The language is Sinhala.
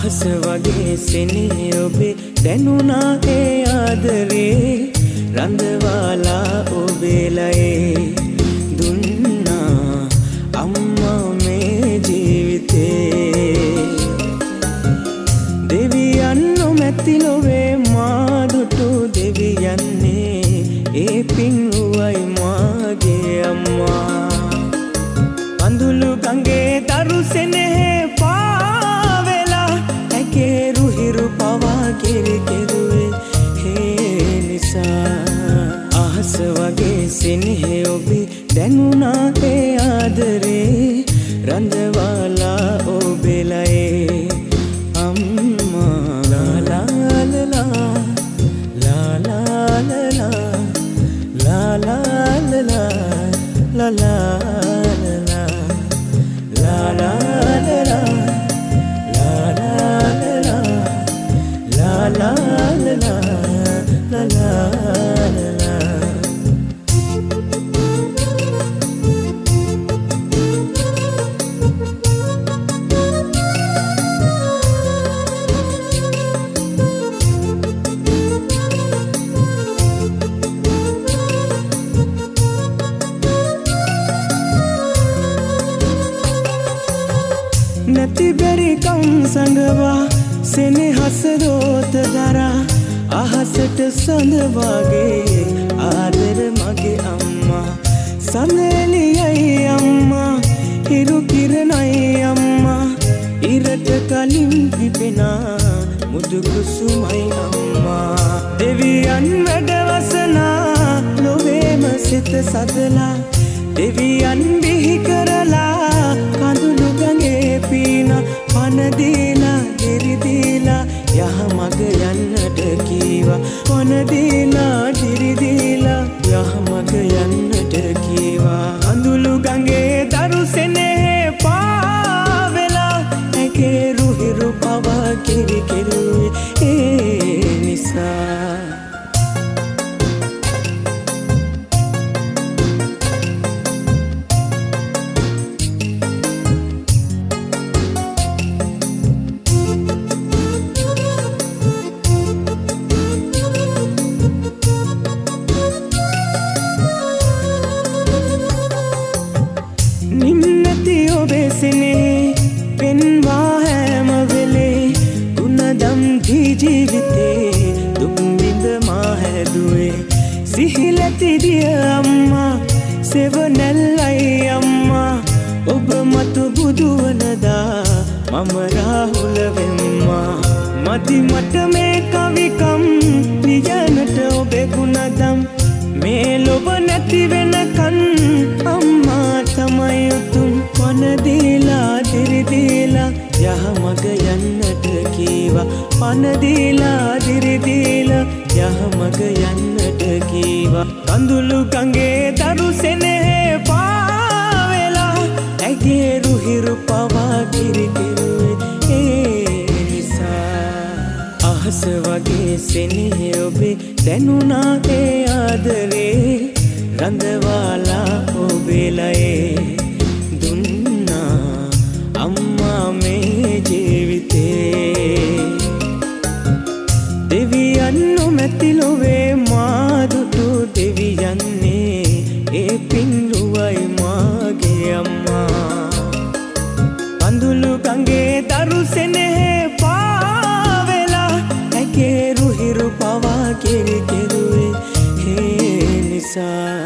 අහස වගේ සෙනෙහ ඔබේ දැනුණා ඒ ආදරේ රඳවාලා ඔබේ ලයේ දුන්නා අම්මා මේ ජීවිතේ දෙවියන් නොමැති ලොවේ මා දුටු දෙවියන්නේ ඒ පින්වුවයි මාගේ අම්මා අඳුළු ගඟේ දරු සෙනෙහ පාවෙලා ඇගේ රුහිරු පවා කිරි කෙරුවේ හේ නිසා අහස වගේ සෙනෙහ ඔබේ දැනුණා ඒ ආදරේ රඳවාලා ඔබේ ලයේ අම්මා ලා ලා ලා ලා ලා ලා ලා ලා නැති බැරි කම් සඟවා සෙනෙහස රෝත දරා අහසට සඳ වගේ ආදර මගේ අම්මා සඳෙලියයි අම්මා හිරු කිරණයි අම්මා ඉරට කලින් පිපෙනා මුදු කුසුමයි අම්මා දෙවියන් වැඩවසනා ලොවේම සිත සදලා දෙවියන් බිහි කරලා කඳුළු ගඟේ පීන පන දීලා දිරි දීලා යහ මග යන්නට කීවා පන දීලා දිරි දීලා යහ මග යන්නට කීවා කඳුළු ගඟේ දරු සෙනෙහ පාවෙලා ඇගේ රුහිරු පවා කිරි කෙරුවේ ඒ නිසා නින්නති ඔබේ සෙනෙහ පෙන්වා හැම වෙලේ ගුණදම් දී ජීවිතේ දුක් විඳ මා හැදුවේ සිහිලති දිය අම්මා සෙවණැල්ලයි අම්මා ඔබ මතු බුදු වනදා මම රාහුල වෙම්මා මදි මට මේ කවිකම් නියනට ඔබේ ගුණදම් මේ ලොව නැති වෙනකන් අම්මා තමයි උතුම් පන දීලා දිරි දීලා යහ මග යන්නට කීවා පන දීලා දිරි දීලා යහ මග යන්නට කීවා කඳුළු ගඟේ දරු සෙනෙහ පාවෙලා ඇගේ රුහිරු පවා කිරි කෙරුවේ ඒ නිසා අහස වගේ සෙනෙහ ඔබේ දැනුණා ඒ ආදරේ රඳවාලා ඔබේ ලයේ දුන්නා අම්මා මේ ජීවිතේ දෙවියන් නොමැති ලොවේ මා දුටු දෙවියන්නේ ඒ පින්රුවයි මාගේ අම්මා අඳුළු ගඟේ දරු සෙනෙහ පාවෙලා ඇගේ රුහිරු පවා කිරි කෙරුවේ හේ නිසා